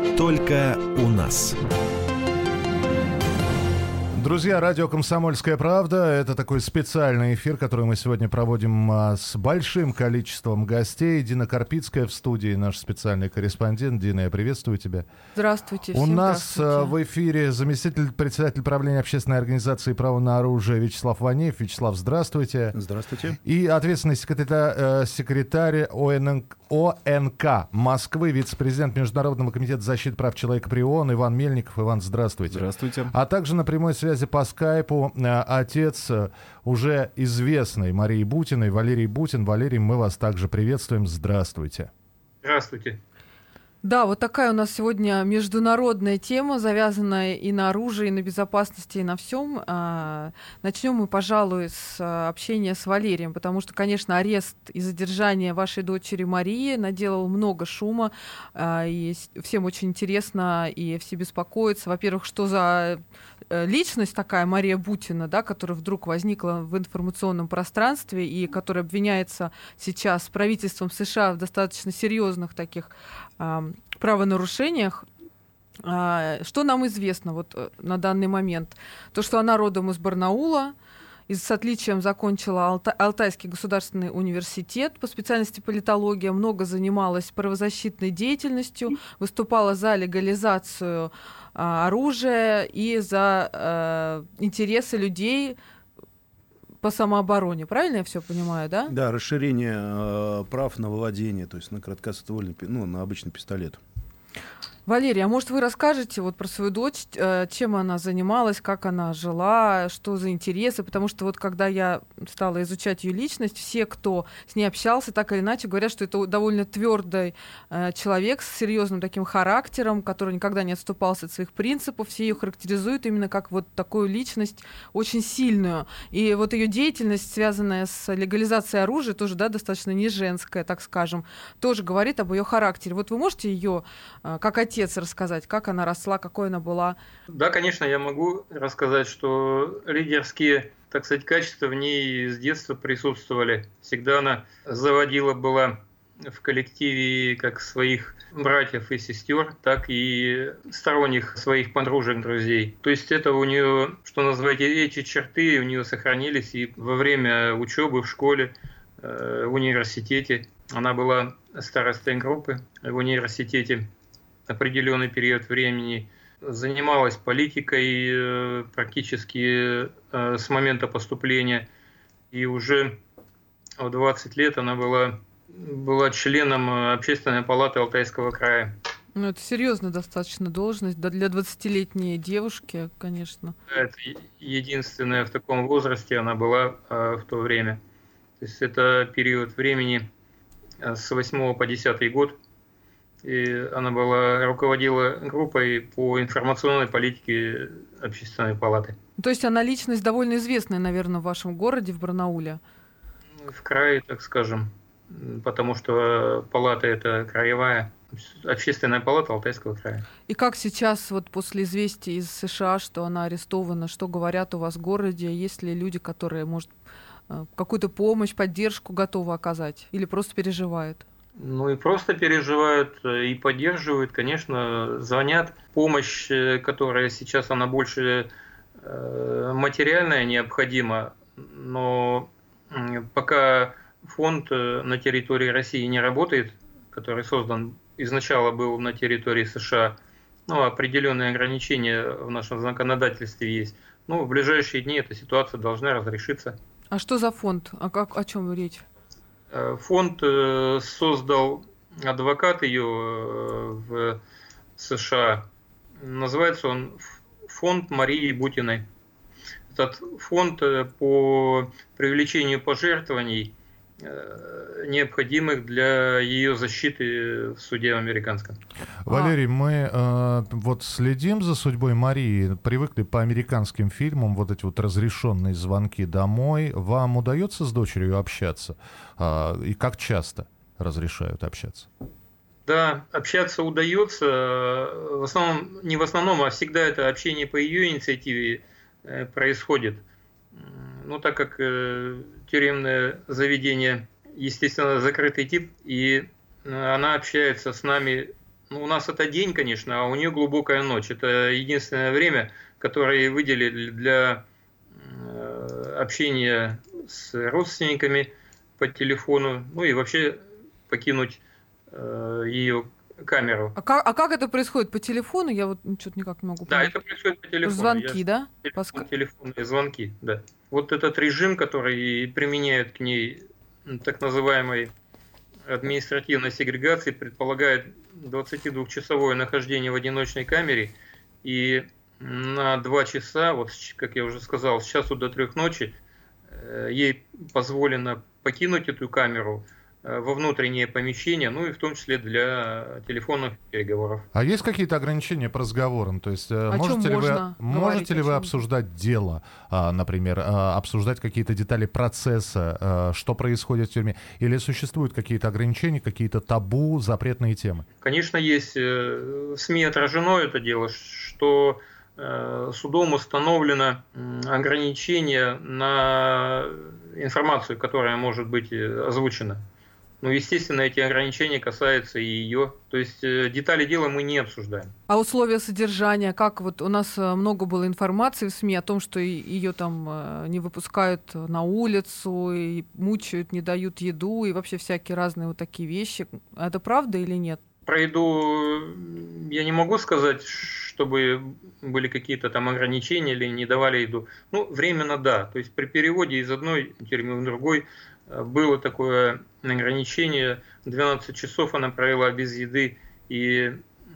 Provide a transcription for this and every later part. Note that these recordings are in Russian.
Только у нас. Друзья, радио «Комсомольская правда» — это такой специальный эфир, который мы сегодня проводим с большим количеством гостей. Дина Карпицкая в студии, наш специальный корреспондент. Дина, я приветствую тебя. Здравствуйте. У всем нас в эфире заместитель председателя правления общественной организации «Право на оружие» Вячеслав Ванеев. Вячеслав, здравствуйте. Здравствуйте. И ответственный секретарь ОНК Москвы, вице-президент Международного комитета защиты прав человека при ООН Иван Мельников. Иван, здравствуйте. Здравствуйте. А также на прямой связи по скайпу отец уже известной Марии Бутиной, Валерий Бутин. Валерий, мы вас также приветствуем. Здравствуйте. Здравствуйте. Да, вот такая у нас сегодня международная тема, завязанная и на оружии, и на безопасности, и на всем. Начнем мы, пожалуй, с общения с Валерием, потому что, конечно, арест и задержание вашей дочери Марии наделал много шума, и всем очень интересно, и все беспокоятся. Во-первых, что за личность такая Мария Бутина, да, которая вдруг возникла в информационном пространстве и которая обвиняется сейчас правительством США в достаточно серьезных таких правонарушениях. Что нам известно вот на данный момент? То, что она родом из Барнаула, с отличием закончила Алтайский государственный университет по специальности политология, много занималась правозащитной деятельностью, выступала за легализацию оружия и за интересы людей по самообороне. Правильно я все понимаю, да? Да, расширение прав на владение, то есть на короткоствольный, на обычный пистолет. Валерий, а может вы расскажете вот про свою дочь, чем она занималась, как она жила, что за интересы? Потому что вот когда я стала изучать ее личность, все, кто с ней общался, так или иначе говорят, что это довольно твердый человек с серьезным таким характером, который никогда не отступался от своих принципов. Все ее характеризуют именно как вот такую личность очень сильную. И вот ее деятельность, связанная с легализацией оружия, тоже, да, достаточно не женская, так скажем, тоже говорит об ее характере. Вот вы можете ее, как отец, рассказать, как она росла, какой она была? Да, конечно, я могу рассказать, что лидерские, так сказать, качества в ней с детства присутствовали. Всегда она заводила была в коллективе как своих братьев и сестер, так и сторонних своих подружек, друзей. То есть это у нее, что называете, эти черты у нее сохранились и во время учебы в школе, в университете. Она была старостой группы в университете определенный период времени, занималась политикой практически с момента поступления, и уже в 20 лет она была членом Общественной палаты Алтайского края. Ну, это серьезная достаточно должность, да, для 20-летней девушки, конечно. Это единственная в таком возрасте она была в то время. То есть это период времени с 8 по 10 год. И она руководила группой по информационной политике Общественной палаты. То есть она личность довольно известная, наверное, в вашем городе, в Барнауле? В крае, так скажем, потому что палата это краевая, Общественная палата Алтайского края. И как сейчас, вот после известия из США, что она арестована, что говорят у вас в городе? Есть ли люди, которые, может, какую-то помощь, поддержку готовы оказать или просто переживают? Ну и просто переживают и поддерживают, конечно, звонят. Помощь, которая сейчас, она больше материальная необходима, но пока фонд на территории России не работает, который создан изначально был на территории США, определенные ограничения в нашем законодательстве есть. В ближайшие дни эта ситуация должна разрешиться. А что за фонд? О чем речь? Фонд создал адвокат ее в США. Называется он фонд Марии Бутиной. Этот фонд по привлечению пожертвований, необходимых для ее защиты в суде американском. Валерий, мы вот следим за судьбой Марии, привыкли по американским фильмам, вот эти вот разрешенные звонки домой. Вам удается с дочерью общаться? И как часто разрешают общаться? Да, общаться удается. В основном, не в основном, а всегда это общение по ее инициативе происходит. Так как тюремное заведение, естественно, закрытый тип, и она общается с нами у нас это день, конечно, а у нее глубокая ночь. Это единственное время, которое выделили для общения с родственниками по телефону, ну и вообще покинуть ее камеру. А как это происходит? По телефону? Я вот что-то никак не могу понять. Да, это происходит по телефону. Звонки, да? Телефонные звонки, да. Вот этот режим, который применяют к ней так называемой административной сегрегации, предполагает 22-часовое нахождение в одиночной камере, и на 2 часа, вот как я уже сказал, с часу до 3 ночи ей позволено покинуть эту камеру во внутреннее помещение, ну и в том числе для телефонных переговоров. А есть какие-то ограничения по разговорам? То есть можете ли вы обсуждать дело, например, обсуждать какие-то детали процесса, что происходит в тюрьме? Или существуют какие-то ограничения, какие-то табу, запретные темы? Конечно, есть. В СМИ отражено это дело, что судом установлено ограничение на информацию, которая может быть озвучена. Ну, естественно, эти ограничения касаются и ее. То есть детали дела мы не обсуждаем. А условия содержания, как вот у нас много было информации в СМИ о том, что ее там не выпускают на улицу, и мучают, не дают еду, и вообще всякие разные вот такие вещи. Это правда или нет? Про еду я не могу сказать, чтобы были какие-то там ограничения или не давали еду. Ну, временно да. То есть при переводе из одной тюрьмы в другой было такое ограничение. 12 часов она провела без еды и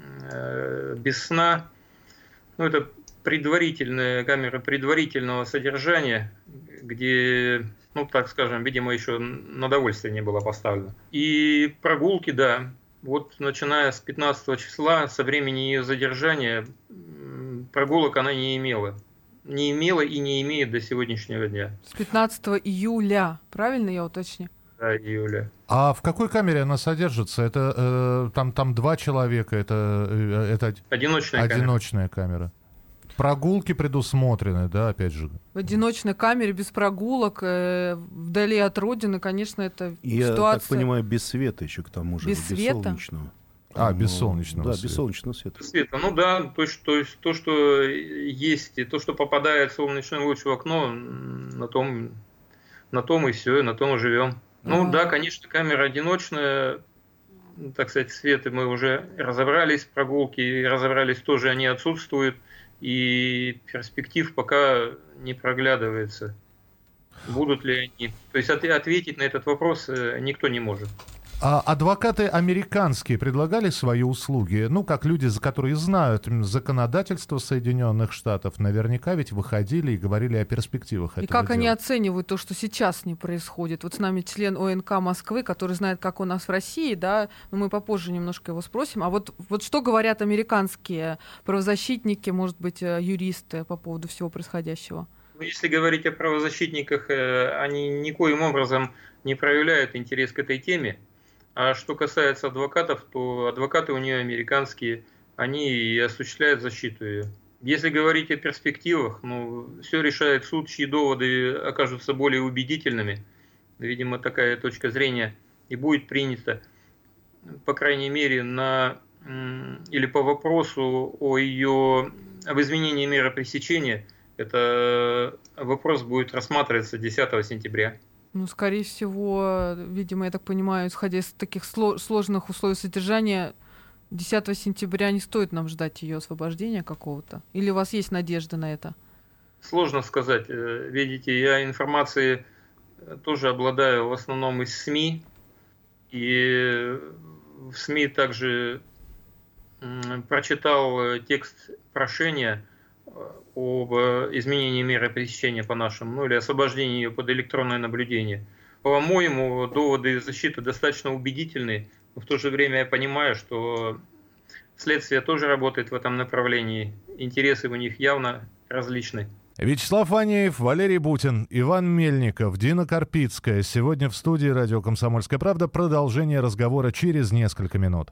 без сна. Ну, это камера предварительного содержания, где, ну, так скажем, видимо, еще на довольствие не было поставлено. И прогулки, да. Вот начиная с 15 числа, со времени ее задержания, прогулок она не имела. Не имела и не имеет до сегодняшнего дня. С 15 июля, правильно я уточню? Да, июля. А в какой камере она содержится? Это там 2 человека, это одиночная камера. Прогулки предусмотрены, да, опять же. В одиночной камере, без прогулок, вдали от родины, конечно, это я ситуация... Я так понимаю, без света еще к тому же. Без света? Солнечного. Без солнечного света. Да, без солнечного света. Ну да, то есть то, что есть, и то, что попадает солнечный луч в окно, на том и все, и на том и живем. Ну да, конечно, камера одиночная, так сказать, свет, мы уже разобрались, прогулки разобрались, тоже они отсутствуют, и перспектив пока не проглядывается. Будут ли они? То есть ответить на этот вопрос никто не может. А адвокаты американские предлагали свои услуги? Ну, как люди, которые знают законодательство Соединенных Штатов, наверняка ведь выходили и говорили о перспективах этого дела. И как дела. Они оценивают то, что сейчас не происходит? Вот с нами член ОНК Москвы, который знает, как у нас в России, да, но мы попозже немножко его спросим. А вот что говорят американские правозащитники, может быть, юристы по поводу всего происходящего? Если говорить о правозащитниках, они никоим образом не проявляют интерес к этой теме. А что касается адвокатов, то адвокаты у нее американские, они и осуществляют защиту ее. Если говорить о перспективах, все решает суд, чьи доводы окажутся более убедительными. Видимо, такая точка зрения и будет принята, по крайней мере, или по вопросу об изменении меры пресечения. Это вопрос будет рассматриваться 10 сентября. Скорее всего, видимо, я так понимаю, исходя из таких сложных условий содержания, 10 сентября не стоит нам ждать ее освобождения какого-то? Или у вас есть надежда на это? Сложно сказать. Видите, я информацией тоже обладаю в основном из СМИ. И в СМИ также прочитал текст прошения об изменении меры пресечения по нашим, или освобождении ее под электронное наблюдение. По-моему, доводы защиты достаточно убедительны, но в то же время я понимаю, что следствие тоже работает в этом направлении. Интересы у них явно различны. Вячеслав Ванеев, Валерий Бутин, Иван Мельников, Дина Карпицкая. Сегодня в студии радио «Комсомольская правда». Продолжение разговора через несколько минут.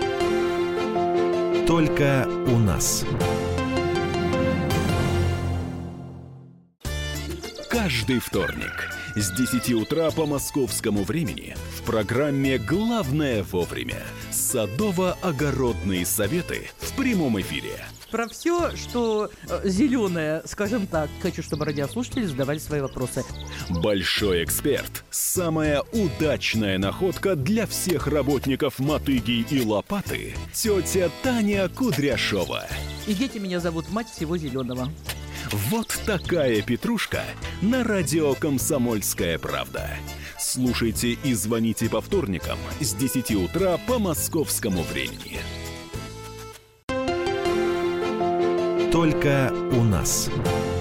Только у нас. Каждый вторник С 10 утра по московскому времени в программе «Главное вовремя» садово-огородные советы в прямом эфире. Про все, что зеленое, скажем так. Хочу, чтобы радиослушатели задавали свои вопросы. Большой эксперт. Самая удачная находка для всех работников мотыги и лопаты. Тетя Таня Кудряшова. И дети меня зовут мать всего зеленого. Вот такая петрушка на радио «Комсомольская правда». Слушайте и звоните по вторникам с 10 утра по московскому времени. Только у нас.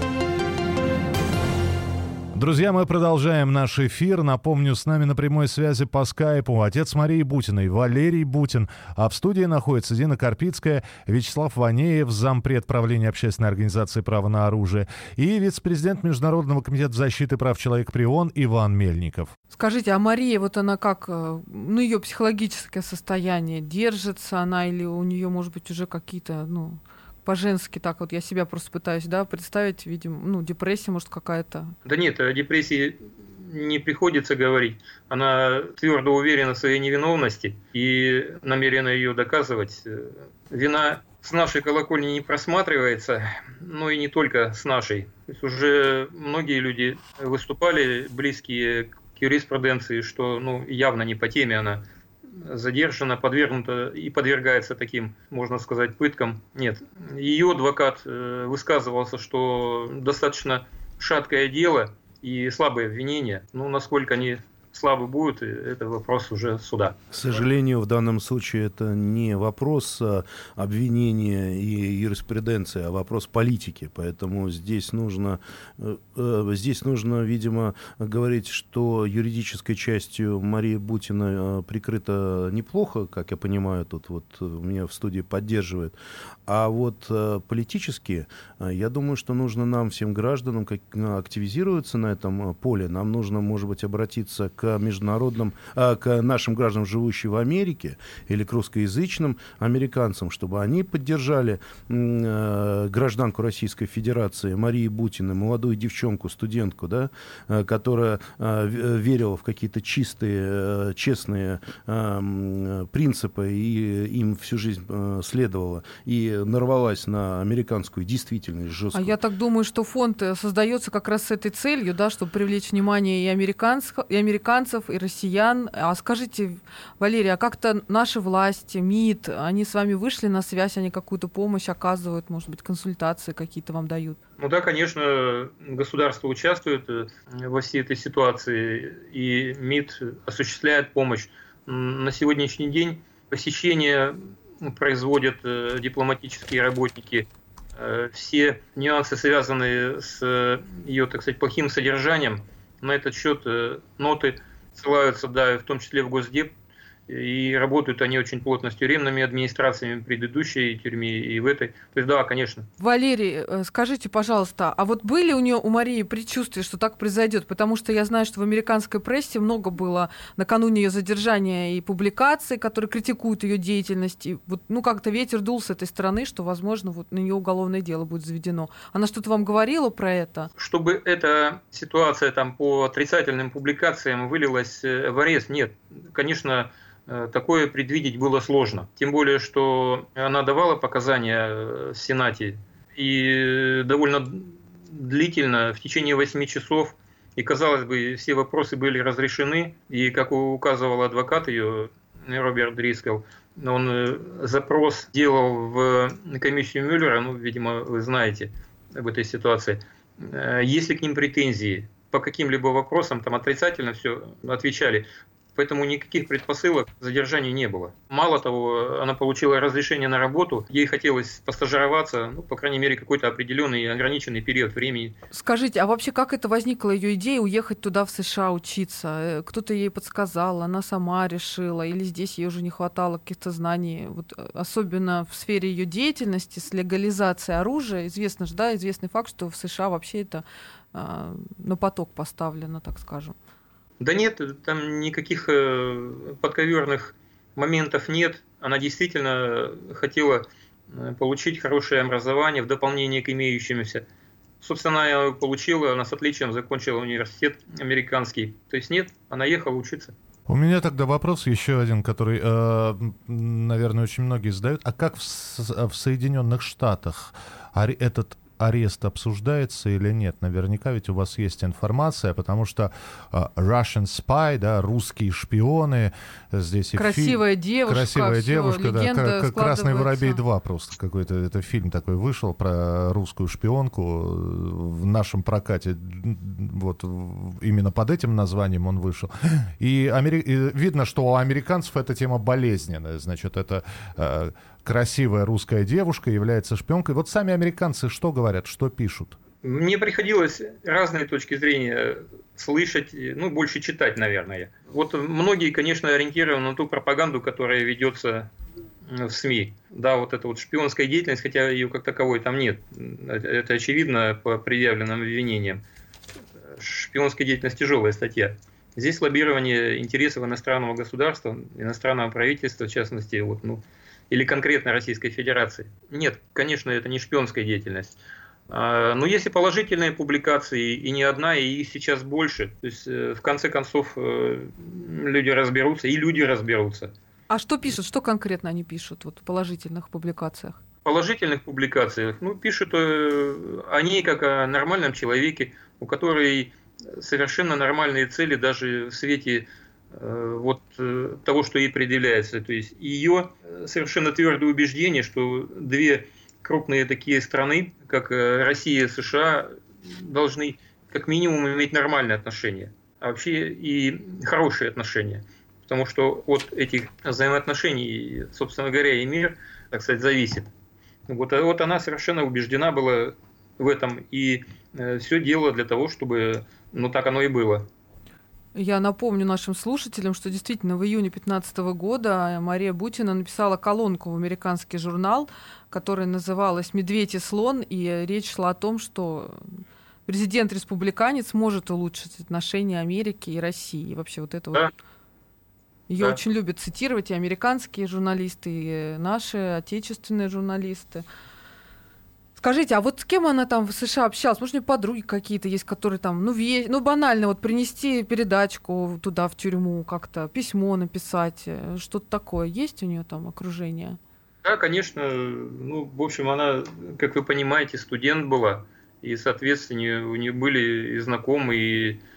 Друзья, мы продолжаем наш эфир. Напомню, с нами на прямой связи по скайпу отец Марии Бутиной, Валерий Бутин. А в студии находится Дина Карпицкая, Вячеслав Ванеев, зампред правления общественной организации «Право на оружие», и вице-президент Международного комитета защиты прав человека при ООН Иван Мельников. Скажите, а Мария, вот она как, ну, ее психологическое состояние, держится она или у нее, может быть, уже какие-то, ну, по-женски так вот, я себя просто пытаюсь, да, представить, видимо, ну, депрессия, может, какая-то. Да нет, о депрессии не приходится говорить. Она твердо уверена в своей невиновности и намерена ее доказывать. Вина с нашей колокольни не просматривается, но и не только с нашей. То есть уже многие люди выступали, близкие к юриспруденции, что, ну, явно не по теме она задержана, подвергнута и подвергается таким, можно сказать, пыткам. Нет. Ее адвокат высказывался, что достаточно шаткое дело и слабое обвинение. Ну, насколько они слабы будут, это вопрос уже суда. К сожалению, в данном случае это не вопрос обвинения и юриспруденции, а вопрос политики. Поэтому здесь нужно, видимо, говорить, что юридической частью Мария Бутина прикрыта неплохо, как я понимаю, тут вот меня в студии поддерживают. А вот политически, я думаю, что нужно нам, всем гражданам, активизироваться на этом поле. Нам нужно, может быть, обратиться к международным, к нашим гражданам, живущим в Америке, или к русскоязычным американцам, чтобы они поддержали гражданку Российской Федерации Марии Бутиной, молодую девчонку, студентку, да, которая верила в какие-то чистые, честные принципы и им всю жизнь следовала, и нарвалась на американскую действительность жесткую. А я так думаю, что фонд создается как раз с этой целью, да, чтобы привлечь внимание и американцев, и россиян. А скажите, Валерий, а как-то наши власти, МИД, они с вами вышли на связь, они какую-то помощь оказывают, может быть, консультации какие-то вам дают? Ну да, конечно, государство участвует во всей этой ситуации, и МИД осуществляет помощь. На сегодняшний день посещение производят дипломатические работники. Все нюансы, связанные с ее, так сказать, плохим содержанием, на этот счет ноты ссылаются, да, в том числе в Госдеп, и работают они очень плотно с тюремными администрациями предыдущей тюрьме и в этой. То есть да, конечно. Валерий, скажите, пожалуйста, а вот были у Марии предчувствия, что так произойдет? Потому что я знаю, что в американской прессе много было накануне ее задержания и публикаций, которые критикуют ее деятельность. И вот, ну, как-то ветер дул с этой стороны, что, возможно, вот на нее уголовное дело будет заведено. Она что-то вам говорила про это? Чтобы эта ситуация там по отрицательным публикациям вылилась в арест, нет. Конечно, такое предвидеть было сложно. Тем более, что она давала показания в Сенате и довольно длительно, в течение 8 часов. И, казалось бы, все вопросы были разрешены. И, как указывал адвокат ее, Роберт Дрискелл, он запрос делал в комиссию Мюллера, ну, видимо, вы знаете об этой ситуации. Есть ли к ним претензии по каким-либо вопросам, там отрицательно все отвечали. Поэтому никаких предпосылок к задержанию не было. Мало того, она получила разрешение на работу, ей хотелось постажироваться, ну, по крайней мере, какой-то определенный ограниченный период времени. Скажите, а вообще как это возникла ее идея уехать туда, в США, учиться? Кто-то ей подсказал, она сама решила, или здесь ей уже не хватало каких-то знаний? Вот, особенно в сфере ее деятельности с легализацией оружия. Известно же, да, известный факт, что в США вообще это на поток поставлено, так скажем. Да нет, там никаких подковерных моментов нет. Она действительно хотела получить хорошее образование в дополнение к имеющемуся. Собственно, она его получила, она с отличием закончила университет американский. То есть нет, она ехала учиться. У меня тогда вопрос еще один, который, наверное, очень многие задают. А как в Соединенных Штатах этот арест обсуждается или нет? Наверняка ведь у вас есть информация, потому что Russian Spy, да, русские шпионы, здесь и красивая девушка, красивая всё, девушка, да, легенда «Красный воробей складывается. 2» просто какой-то, это фильм такой вышел про русскую шпионку в нашем прокате, вот именно под этим названием он вышел. И видно, что у американцев эта тема болезненная, значит, это красивая русская девушка является шпионкой. Вот сами американцы что говорят, что пишут? Мне приходилось разные точки зрения слышать, ну, больше читать, наверное. Вот многие, конечно, ориентированы на ту пропаганду, которая ведется в СМИ. Да, вот эта вот шпионская деятельность, хотя ее как таковой там нет. Это очевидно по предъявленным обвинениям. Шпионская деятельность – тяжелая статья. Здесь лоббирование интересов иностранного государства, иностранного правительства, в частности, вот, ну, или конкретно Российской Федерации. Нет, конечно, это не шпионская деятельность. Но есть и положительные публикации, и не одна, и их сейчас больше. То есть, в конце концов, люди разберутся. А что пишут? Что конкретно они пишут вот, в положительных публикациях? В положительных публикациях пишут о ней как о нормальном человеке, у которой совершенно нормальные цели даже в свете вот того, что ей предъявляется. То есть ее совершенно твердое убеждение, что две крупные такие страны, как Россия и США, должны как минимум иметь нормальные отношения, а вообще и хорошие отношения. Потому что от этих взаимоотношений, собственно говоря, и мир, так сказать, зависит. Вот она совершенно убеждена была в этом, и все делала для того, чтобы, так оно и было. Я напомню нашим слушателям, что действительно в июне 2015 года Мария Бутина написала колонку в американский журнал, которая называлась «Медведь и слон», и речь шла о том, что президент-республиканец может улучшить отношения Америки и России. И вообще вот это вот... Ее очень любят цитировать и американские журналисты, и наши отечественные журналисты. Скажите, а вот с кем она там в США общалась? Может, у нее подруги какие-то есть, которые там, банально, вот принести передачку туда, в тюрьму, как-то письмо написать, что-то такое. Есть у нее там окружение? Да, конечно. В общем, она, как вы понимаете, студент была, и, соответственно, у нее были и знакомые, и,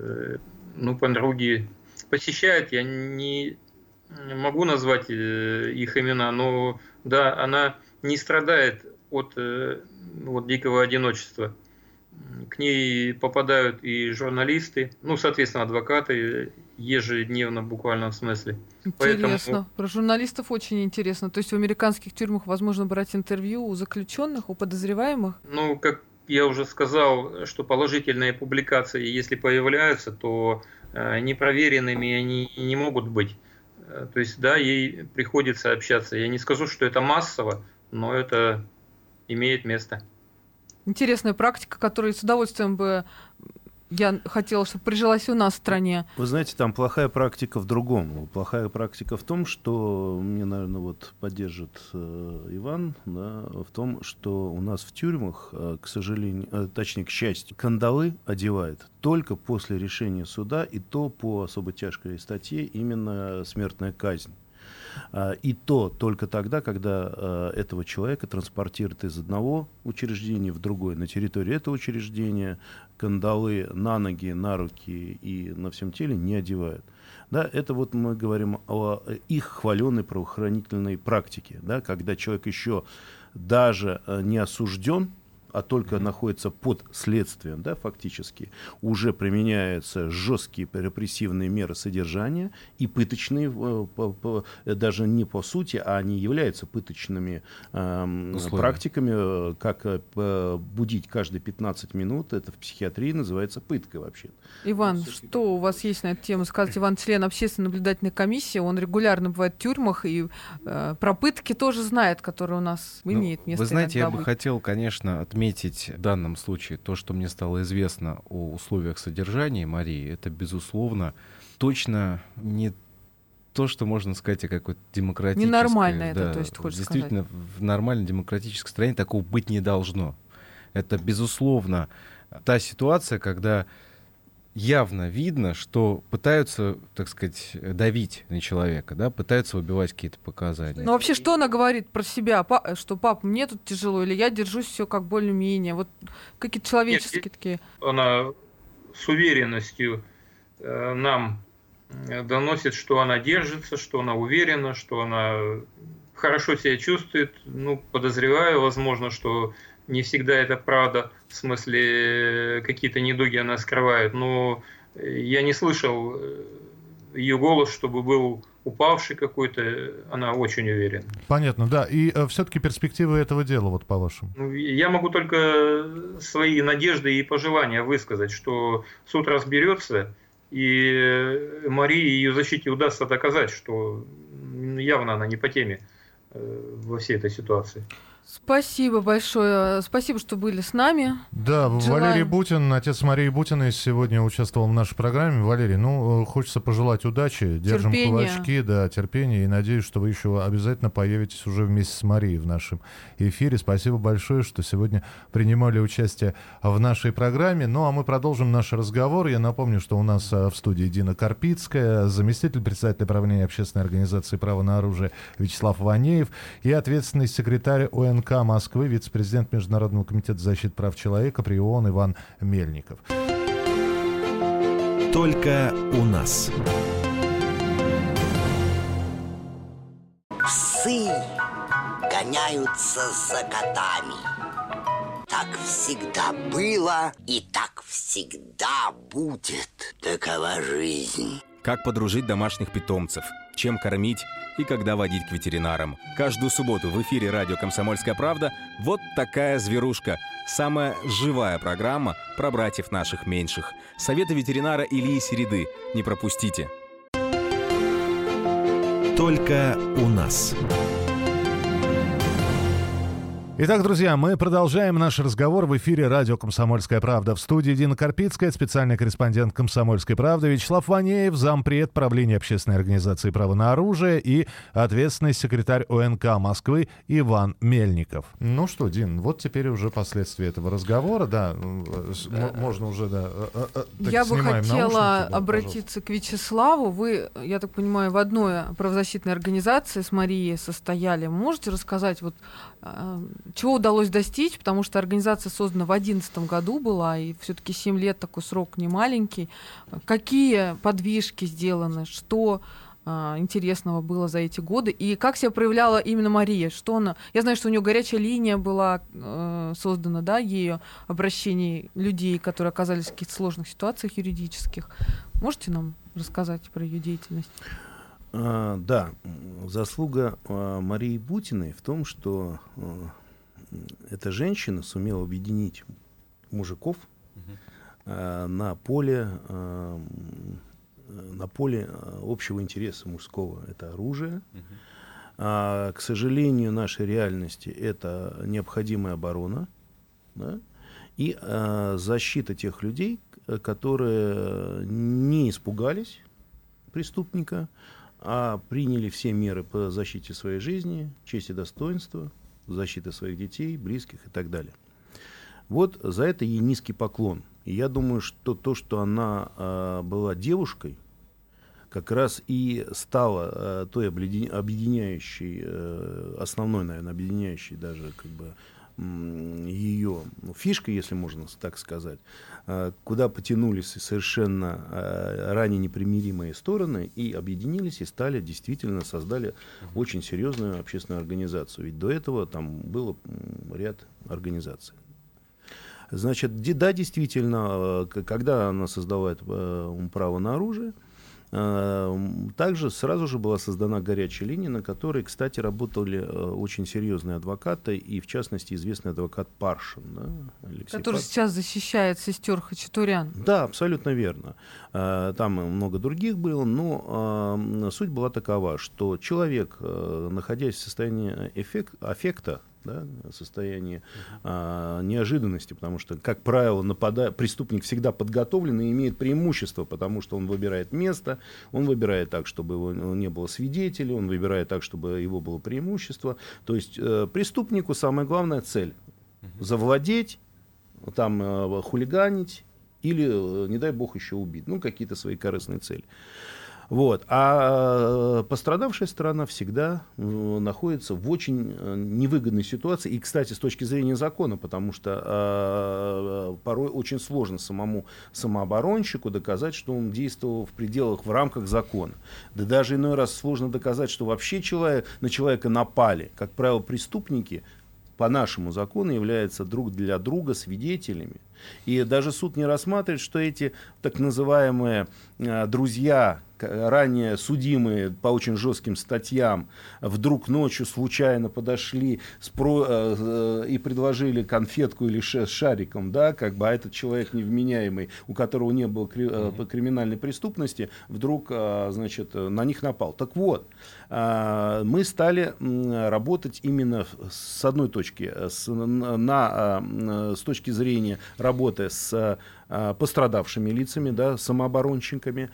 подруги. Посещает, я не могу назвать их имена, но да, она не страдает от дикого одиночества. К ней попадают и журналисты, соответственно, адвокаты ежедневно, в буквальном смысле. Интересно. Поэтому... Про журналистов очень интересно. То есть в американских тюрьмах возможно брать интервью у заключенных, у подозреваемых? Как я уже сказал, что положительные публикации, если появляются, то непроверенными они не могут быть. То есть, да, ей приходится общаться. Я не скажу, что это массово, но это имеет место. Интересная практика, которую с удовольствием бы я хотела, чтобы прижилась у нас в стране. Вы знаете, там плохая практика в другом. Плохая практика в том, что мне, наверное, поддержит Иван, да, в том, что у нас в тюрьмах, к сожалению, точнее, к счастью, кандалы одевают только после решения суда, и то по особо тяжкой статье именно смертная казнь. И то только тогда, когда этого человека транспортируют из одного учреждения в другое. На территории этого учреждения кандалы на ноги, на руки и на всем теле не одевают. Да, это мы говорим о их хваленой правоохранительной практике, да, когда человек еще даже не осужден, а только находится под следствием, да, фактически, уже применяются жесткие репрессивные меры содержания и пыточные, даже не по сути, а они являются пыточными практиками, как будить каждые 15 минут, это в психиатрии называется пытка вообще. Иван, что у вас есть на эту тему сказать? Иван, член общественной наблюдательной комиссии, он регулярно бывает в тюрьмах и про пытки тоже знает, которые у нас имеют место. Вы знаете, я бы быть. хотел, конечно, отметить в данном случае то, что мне стало известно о условиях содержания Марии, это, безусловно, точно не то, что можно сказать о какой-то демократической... Ненормально да, это, то есть, хочешь действительно, сказать. в нормальной демократической стране такого быть не должно. Это, безусловно, та ситуация, когда явно видно, что пытаются, так сказать, давить на человека, да, пытаются выбивать какие-то показания. Ну вообще, что она говорит про себя? Что, пап, мне тут тяжело, или я держусь все как более-менее? Вот какие-то человеческие такие. Она с уверенностью нам доносит, что она держится, что она уверена, что она хорошо себя чувствует. Ну, подозреваю, возможно, что не всегда это правда, в смысле какие-то недуги она скрывает, но я не слышал ее голос, чтобы был упавший какой-то, она очень уверена. Понятно, да. И все-таки перспективы этого дела, вот по-вашему? Ну, я могу только свои надежды и пожелания высказать, что суд разберется, и Марии и ее защите удастся доказать, что явно она не по теме во всей этой ситуации. Спасибо большое. Спасибо, что были с нами. Да, Валерий Бутин, отец Марии Бутиной, сегодня участвовал в нашей программе. Валерий, хочется пожелать удачи. Держим кулачки, да, терпения. И надеюсь, что вы еще обязательно появитесь уже вместе с Марией в нашем эфире. Спасибо большое, что сегодня принимали участие в нашей программе. Ну, а мы продолжим наш разговор. Я напомню, что у нас в студии Дина Карпицкая, заместитель председателя правления общественной организации «Право на оружие» Вячеслав Ванеев и ответственный секретарь ОНК Москвы, вице-президент Международного комитета защиты прав человека при ООН Иван Мельников. Только у нас. Псы гоняются за котами. Так всегда было и так всегда будет. Такова жизнь. Как подружить домашних питомцев, чем кормить и когда водить к ветеринарам. Каждую субботу в эфире радио «Комсомольская правда» вот такая зверушка. Самая живая программа про братьев наших меньших. Советы ветеринара Ильи Середы. Не пропустите. Только у нас. Итак, друзья, мы продолжаем наш разговор в эфире радио «Комсомольская правда». В студии Дина Карпицкая, специальный корреспондент «Комсомольской правды», Вячеслав Ванеев, зампред правления общественной организации «Право на оружие» и ответственный секретарь ОНК Москвы Иван Мельников. Ну что, Дин, вот теперь уже последствия этого разговора, да, можно уже, да. Я бы хотела обратиться к Вячеславу. Вы, я так понимаю, в одной правозащитной организации с Марией состояли. Можете рассказать, вот чего удалось достичь, потому что организация создана в 2011 году была, и все-таки 7 лет такой срок не маленький. Какие подвижки сделаны, что интересного было за эти годы, и как себя проявляла именно Мария? Что она... Я знаю, что у нее горячая линия была создана, да, ею, обращений людей, которые оказались в каких-то сложных ситуациях юридических. Можете нам рассказать про ее деятельность? Да, заслуга Марии Бутиной в том, что эта женщина сумела объединить мужиков на поле общего интереса мужского. Это оружие. К сожалению, нашей реальности это необходимая оборона, да, и защита тех людей, которые не испугались преступника, а приняли все меры по защите своей жизни, чести и достоинства, защиты своих детей, близких и так далее. Вот за это ей низкий поклон. И я думаю, что то, что она была девушкой, как раз и стало той объединяющей, основной, наверное, объединяющей даже как бы ее фишкой, если можно так сказать, куда потянулись совершенно ранее непримиримые стороны и объединились и стали, действительно создали очень серьезную общественную организацию. Ведь до этого там было ряд организаций. Значит, да, действительно, когда она создавает право на оружие, также сразу же была создана горячая линия, на которой, кстати, работали очень серьезные адвокаты, и, в частности, известный адвокат Паршин. Да, который сейчас защищает сестер Хачатурян. Да, абсолютно верно. Там много других было, но суть была такова, что человек, находясь в состоянии аффекта, да, состояние неожиданности, потому что, как правило, преступник всегда подготовлен и имеет преимущество, потому что он выбирает место, он выбирает так, чтобы его не было свидетелей, он выбирает так, чтобы его было преимущество. То есть преступнику самая главная цель — завладеть там хулиганить или, не дай бог, еще убить. Ну, какие-то свои корыстные цели. Вот. А пострадавшая сторона всегда находится в очень невыгодной ситуации. И, кстати, с точки зрения закона, потому что порой очень сложно самому самооборонщику доказать, что он действовал в пределах, в рамках закона. Да даже иной раз сложно доказать, что вообще на человека напали. Как правило, преступники по нашему закону являются друг для друга свидетелями. И даже суд не рассматривает, что эти так называемые друзья, ранее судимые по очень жестким статьям, вдруг ночью случайно подошли и предложили конфетку или с шариком, да, как бы, а этот человек невменяемый, у которого не было криминальной преступности, вдруг, значит, на них напал. Так вот, мы стали работать именно с одной точки, с точки зрения работы с пострадавшими лицами, да, самооборонщиками,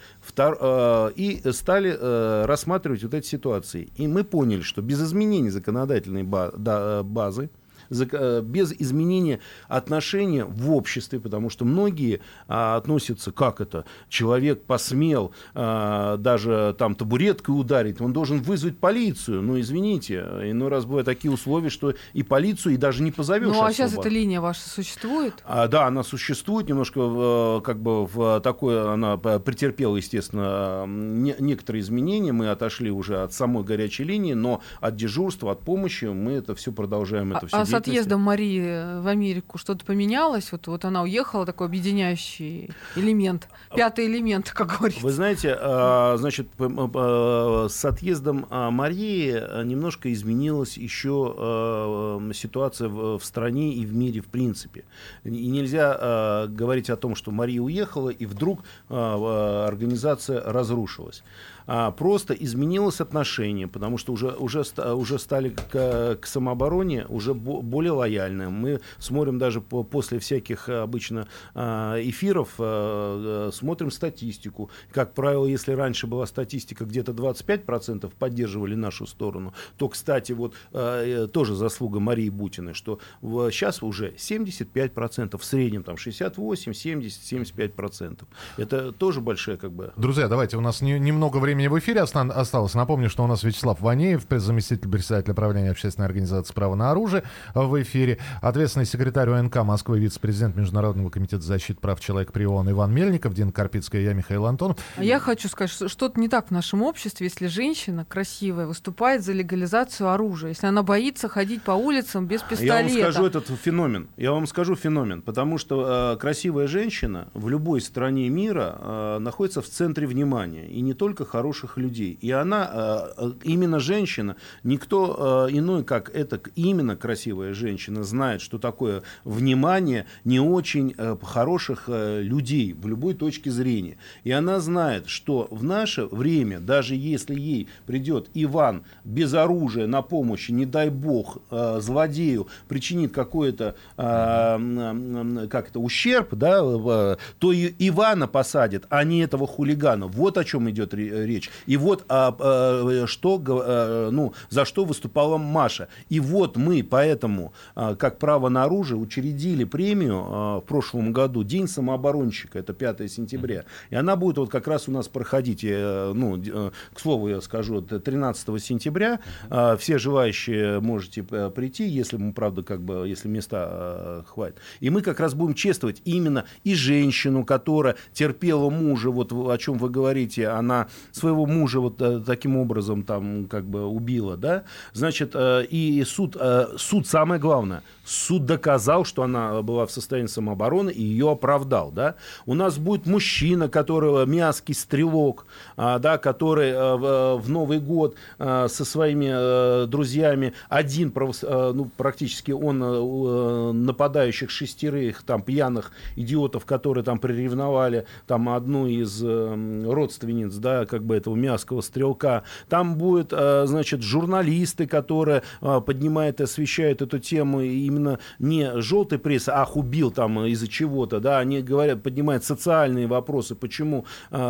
и стали рассматривать вот эти ситуации. И мы поняли, что без изменения законодательной базы, без изменения отношения в обществе, потому что многие относятся, как это, человек посмел даже там табуреткой ударить, он должен вызвать полицию. Ну, извините, иной раз бывают такие условия, что и полицию, и даже не позовешь. Ну, а особо. сейчас эта линия ваша существует? Да, она существует, немножко как бы в такое, она претерпела, естественно, некоторые изменения, мы отошли уже от самой горячей линии, но от дежурства, от помощи мы это все продолжаем, это все с отъездом Марии в Америку что-то поменялось? Вот она уехала, такой объединяющий элемент, пятый элемент, как говорится. Вы знаете, значит, с отъездом Марии немножко изменилась еще ситуация в стране и в мире в принципе. И нельзя говорить о том, что Мария уехала, и вдруг организация разрушилась. Просто изменилось отношение, потому что уже стали к самообороне уже более лояльны. Мы смотрим даже после всяких обычно эфиров, смотрим статистику. Как правило, если раньше была статистика, где-то 25% поддерживали нашу сторону, то, кстати, вот тоже заслуга Марии Бутиной, что сейчас уже 75%, в среднем там 68, 70, 75%. Это тоже большая как бы... Друзья, давайте, у нас немного времени в эфире осталось. Напомню, что у нас Вячеслав Ванеев, заместитель председателя правления общественной организации «Право на оружие» в эфире. Ответственный секретарь ОНК Москвы, вице-президент Международного комитета защиты прав человека при ООН Иван Мельников, Дина Карпицкая, я Михаил Антонов. Я хочу сказать, что что-то не так в нашем обществе, если женщина красивая выступает за легализацию оружия, если она боится ходить по улицам без пистолета. Я вам скажу феномен, потому что красивая женщина в любой стране мира находится в центре внимания, и не только хороших людей. И она, именно женщина, никто иной, как это именно красивая женщина, знает, что такое внимание не очень хороших людей в любой точке зрения. И она знает, что в наше время, даже если ей придет Иван без оружия на помощь, не дай бог, злодею причинит какой-то ущерб, да, то и Ивана посадят, а не этого хулигана. Вот о чем идет речь. И вот за что выступала Маша. И вот мы поэтому, как «Право на оружие», учредили премию в прошлом году «День самооборонщика», это 5 сентября. И она будет вот как раз у нас проходить, к слову я скажу, 13 сентября. Все желающие можете прийти, если мы, правда, если места хватит. И мы как раз будем чествовать именно и женщину, которая терпела мужа, вот о чем вы говорите, она своего мужа вот таким образом там убила, да, значит, и суд самое главное, суд доказал, что она была в состоянии самообороны и ее оправдал, да. У нас будет мужчина, который мяский стрелок, да, который в Новый год со своими друзьями один, практически он нападающих 6 там пьяных идиотов, которые там приревновали там одну из родственниц, да, этого мяского стрелка. Там будут, значит, журналисты, которые поднимают и освещают эту тему именно не желтой прессы, ах, убил там из-за чего-то, да, они говорят, поднимают социальные вопросы, почему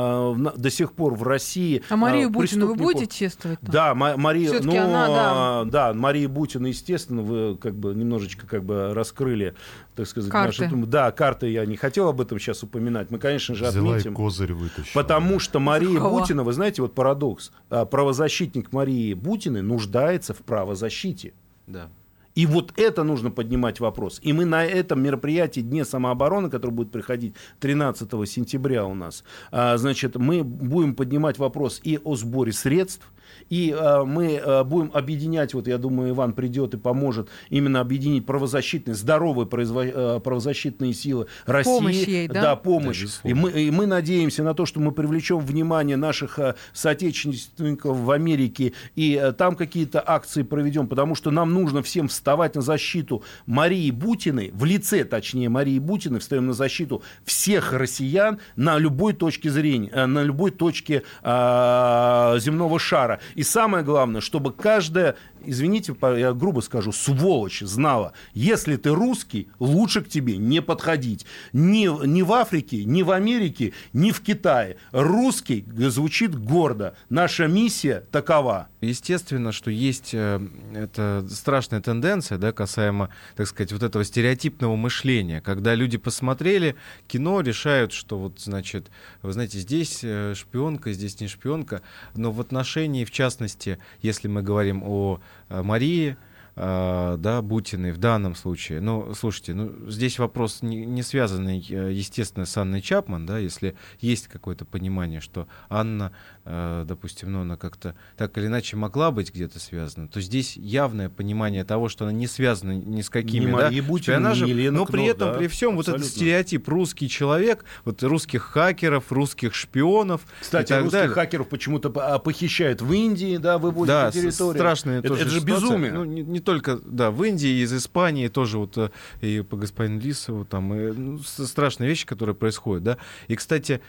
до сих пор в России... А Марию Бутину вы будете чествовать? Да, Мария, Все-таки она, да, Мария Бутина, естественно, вы как бы немножечко как бы раскрыли, так сказать, карты. Да, карты, я не хотел об этом сейчас упоминать, мы, конечно же, взяла отметим. И козырь вытащила. Потому что Мария Бутина, вы знаете, вот парадокс, правозащитник Марии Бутиной нуждается в правозащите. Да. И вот это нужно поднимать вопрос. И мы на этом мероприятии Дне самообороны, который будет проходить 13 сентября у нас, значит, мы будем поднимать вопрос и о сборе средств, и мы будем объединять, вот я думаю, Иван придет и поможет именно объединить правозащитные, здоровые правозащитные силы России. Помощь ей, да? Да, помощь. И мы надеемся на то, что мы привлечем внимание наших соотечественников в Америке, и там какие-то акции проведем, потому что нам нужно всем вставать на защиту Марии Бутиной, в лице, точнее, Марии Бутиной, встаем на защиту всех россиян на любой точке зрения, на любой точке земного шара. И самое главное, чтобы каждая, извините, я грубо скажу, сволочь знала, если ты русский, лучше к тебе не подходить. Ни в Африке, ни в Америке, ни в Китае. Русский звучит гордо. Наша миссия такова. Естественно, что есть эта страшная тенденция, да, касаемо, так сказать, вот этого стереотипного мышления, когда люди посмотрели кино, решают, что вот, значит, вы знаете, здесь шпионка, здесь не шпионка, но в отношении, в частности, если мы говорим о Марии, да, Бутиной в данном случае. Ну, слушайте, здесь вопрос не связанный, естественно, с Анной Чапман, да, если есть какое-то понимание, что Анна, допустим, она как-то так или иначе могла быть где-то связана, то здесь явное понимание того, что она не связана ни с какими, да, шпионажем, но при этом, при всем, вот этот стереотип русский человек, вот русских хакеров, русских шпионов. Кстати, и так русских далее. Хакеров почему-то похищают в Индии, да, вывозят на территорию. Да, страшная тоже это же ситуация. безумие. Ну, не только, да, в Индии, из Испании тоже вот и по господину Лисову там страшные вещи, которые происходят, да. И, кстати,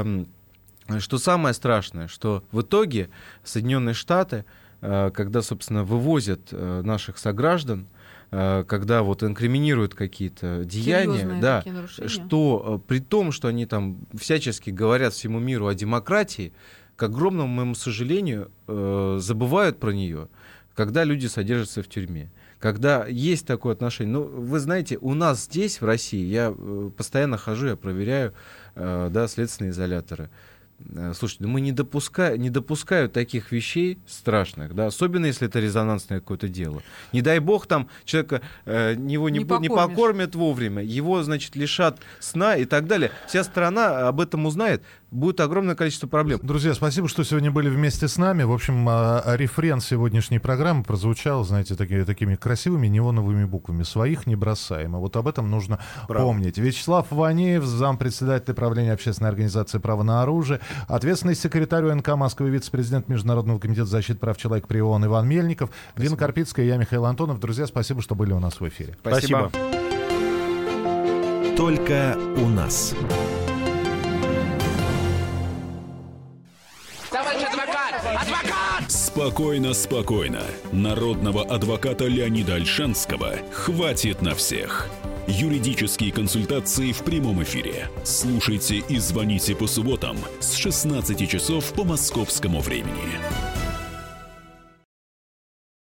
что самое страшное, что в итоге Соединенные Штаты, когда, собственно, вывозят наших сограждан, когда вот инкриминируют какие-то деяния, да, что при том, что они там всячески говорят всему миру о демократии, к огромному моему сожалению, забывают про нее, когда люди содержатся в тюрьме. Когда есть такое отношение. Ну, вы знаете, у нас здесь, в России, я постоянно хожу, я проверяю, да, следственные изоляторы. Слушайте, мы не допускают таких вещей страшных, да, особенно если это резонансное какое-то дело. Не дай бог там человека его не покормят вовремя, его, значит, лишат сна и так далее. Вся страна об этом узнает, будет огромное количество проблем. Друзья, спасибо, что сегодня были вместе с нами. В общем, рефрен сегодняшней программы прозвучал, знаете, такими красивыми неоновыми буквами. Своих не бросаем. И вот об этом нужно помнить. Вячеслав Ванеев, зампредседателя правления общественной организации «Право на оружие», ответственный секретарь УНК Москвы, вице-президент Международного комитета защиты прав человека при ООН Иван Мельников, Дина Карпицкая, я Михаил Антонов. Друзья, спасибо, что были у нас в эфире. Спасибо. Только у нас. Товарищ адвокат! Адвокат! Спокойно, спокойно. Народного адвоката Леонида Ольшанского хватит на всех. Юридические консультации в прямом эфире. Слушайте и звоните по субботам с 16 часов по московскому времени.